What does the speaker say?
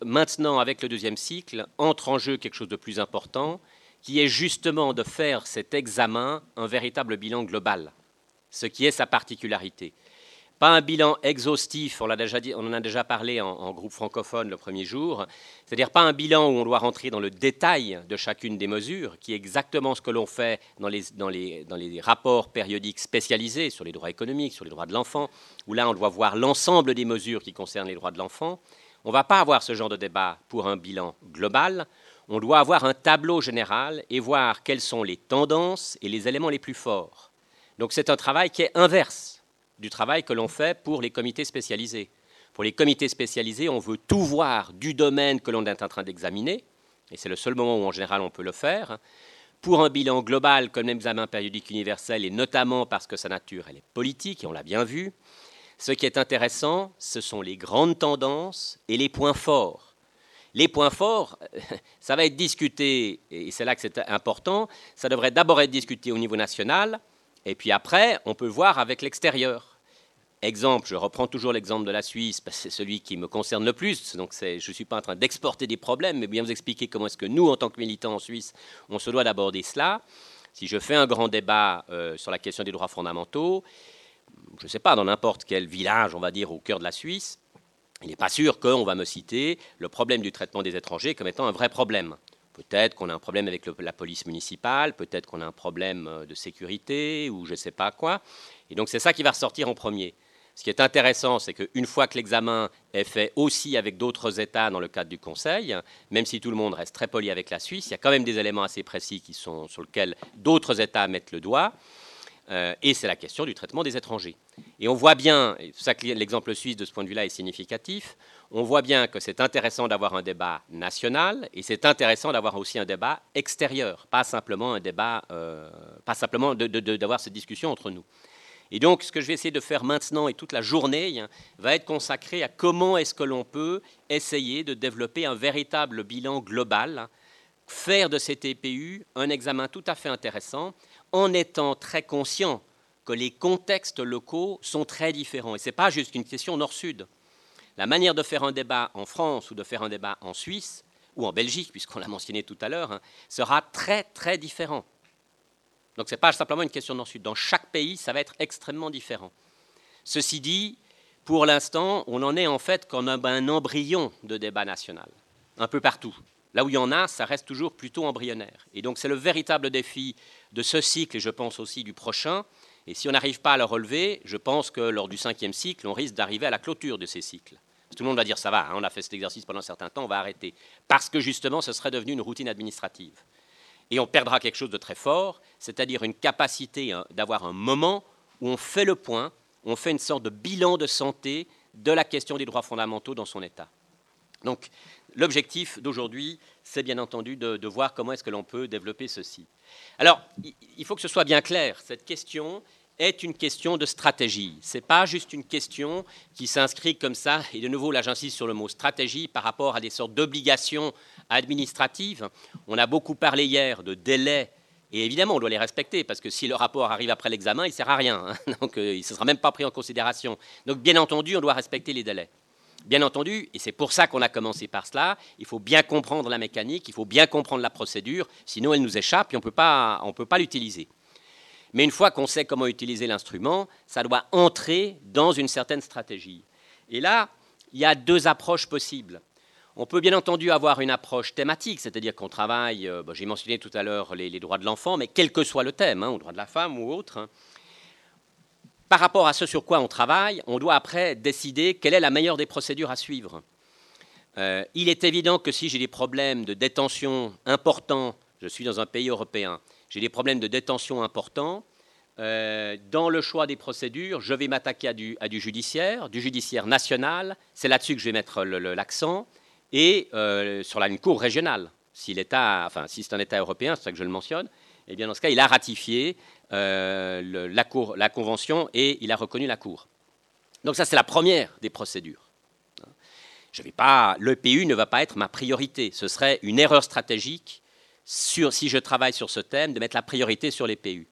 maintenant, avec le deuxième cycle, entre en jeu quelque chose de plus important, qui est justement de faire cet examen un véritable bilan global, ce qui est sa particularité. Pas un bilan exhaustif, on en a déjà parlé en groupe francophone le premier jour, c'est-à-dire pas un bilan où on doit rentrer dans le détail de chacune des mesures, qui est exactement ce que l'on fait dans les rapports périodiques spécialisés sur les droits économiques, sur les droits de l'enfant, où là on doit voir l'ensemble des mesures qui concernent les droits de l'enfant. On ne va pas avoir ce genre de débat pour un bilan global, on doit avoir un tableau général et voir quelles sont les tendances et les éléments les plus forts. Donc c'est un travail qui est inverse du travail que l'on fait pour les comités spécialisés. Pour les comités spécialisés, on veut tout voir du domaine que l'on est en train d'examiner, et c'est le seul moment où en général on peut le faire. Pour un bilan global comme l'examen périodique universel, et notamment parce que sa nature elle est politique, et on l'a bien vu, ce qui est intéressant, ce sont les grandes tendances et les points forts. Les points forts, ça va être discuté, et c'est là que c'est important, ça devrait d'abord être discuté au niveau national, et puis après, on peut voir avec l'extérieur. Exemple, je reprends toujours l'exemple de la Suisse, parce que c'est celui qui me concerne le plus, donc je ne suis pas en train d'exporter des problèmes, mais bien vous expliquer comment est-ce que nous, en tant que militants en Suisse, on se doit d'aborder cela. Si je fais un grand débat sur la question des droits fondamentaux, je ne sais pas, dans n'importe quel village, on va dire, au cœur de la Suisse, il n'est pas sûr qu'on va me citer le problème du traitement des étrangers comme étant un vrai problème. Peut-être qu'on a un problème avec la police municipale, peut-être qu'on a un problème de sécurité, ou je ne sais pas quoi. Et donc c'est ça qui va ressortir en premier. Ce qui est intéressant, c'est qu'une fois que l'examen est fait aussi avec d'autres États dans le cadre du Conseil, même si tout le monde reste très poli avec la Suisse, il y a quand même des éléments assez précis sur lesquels d'autres États mettent le doigt, et c'est la question du traitement des étrangers. Et on voit bien, et c'est ça que l'exemple suisse de ce point de vue-là est significatif, on voit bien que c'est intéressant d'avoir un débat national, et c'est intéressant d'avoir aussi un débat extérieur, pas simplement un débat, pas simplement d'avoir cette discussion entre nous. Et donc, ce que je vais essayer de faire maintenant et toute la journée va être consacré à comment est-ce que l'on peut essayer de développer un véritable bilan global, faire de ces TPU un examen tout à fait intéressant, en étant très conscient que les contextes locaux sont très différents. Et ce n'est pas juste une question nord-sud. La manière de faire un débat en France ou de faire un débat en Suisse, ou en Belgique, puisqu'on l'a mentionné tout à l'heure, sera très, très différent. Donc ce n'est pas simplement une question nord-sud. Dans chaque pays, ça va être extrêmement différent. Ceci dit, pour l'instant, on en est en fait comme un embryon de débat national, un peu partout. Là où il y en a, ça reste toujours plutôt embryonnaire. Et donc c'est le véritable défi de ce cycle, et je pense aussi du prochain. Et si on n'arrive pas à le relever, je pense que lors du 5e cycle, on risque d'arriver à la clôture de ces cycles. Tout le monde va dire, ça va, on a fait cet exercice pendant un certain temps, on va arrêter. Parce que justement, ce serait devenu une routine administrative. Et on perdra quelque chose de très fort, c'est-à-dire une capacité d'avoir un moment où on fait le point, on fait une sorte de bilan de santé de la question des droits fondamentaux dans son État. Donc, l'objectif d'aujourd'hui, c'est bien entendu de voir comment est-ce que l'on peut développer ceci. Alors, il faut que ce soit bien clair, cette question est une question de stratégie. Ce n'est pas juste une question qui s'inscrit comme ça, et de nouveau, là j'insiste sur le mot stratégie, par rapport à des sortes d'obligations administratives. On a beaucoup parlé hier de délais, et évidemment on doit les respecter, parce que si le rapport arrive après l'examen, il ne sert à rien, hein, donc il ne sera même pas pris en considération. Donc bien entendu, on doit respecter les délais. Bien entendu, et c'est pour ça qu'on a commencé par cela, il faut bien comprendre la mécanique, il faut bien comprendre la procédure, sinon elle nous échappe et on ne peut pas l'utiliser. Mais une fois qu'on sait comment utiliser l'instrument, ça doit entrer dans une certaine stratégie. Et là, il y a deux approches possibles. On peut bien entendu avoir une approche thématique, c'est-à-dire qu'on travaille, j'ai mentionné tout à l'heure les droits de l'enfant, mais quel que soit le thème, ou droits de la femme ou autre, par rapport à ce sur quoi on travaille, on doit après décider quelle est la meilleure des procédures à suivre. Il est évident que si j'ai des problèmes de détention importants, je suis dans un pays européen, j'ai des problèmes de détention importants, dans le choix des procédures, je vais m'attaquer à du judiciaire national, c'est là-dessus que je vais mettre l'accent, et sur une cour régionale. Si c'est un État européen, c'est ça que je le mentionne, et bien dans ce cas, il a ratifié la Convention et il a reconnu la Cour. Donc ça, c'est la première des procédures. Le PU ne va pas être ma priorité. Ce serait une erreur stratégique si je travaille sur ce thème, de mettre la priorité sur les PU.